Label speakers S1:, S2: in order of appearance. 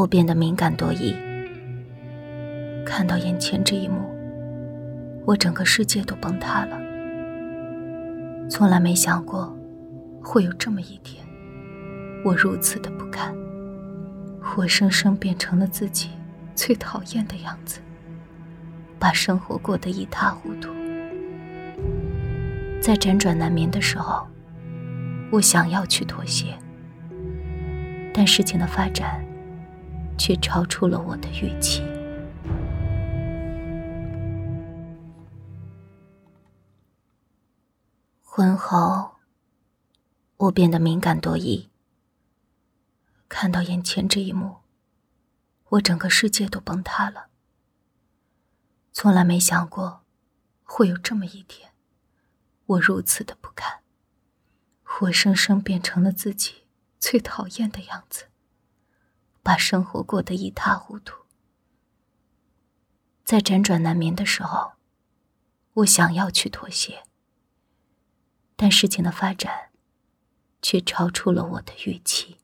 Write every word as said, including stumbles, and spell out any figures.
S1: 我变得敏感多疑，看到眼前这一幕，我整个世界都崩塌了。从来没想过会有这么一天，我如此的不堪，活生生变成了自己最讨厌的样子，把生活过得一塌糊涂。在辗转难眠的时候，我想要去妥协，但事情的发展却超出了我的预期。婚后，我变得敏感多疑，看到眼前这一幕，我整个世界都崩塌了。从来没想过会有这么一天，我如此的不堪，活生生变成了自己最讨厌的样子，把生活过得一塌糊涂。在辗转难眠的时候，我想要去妥协，但事情的发展却超出了我的预期。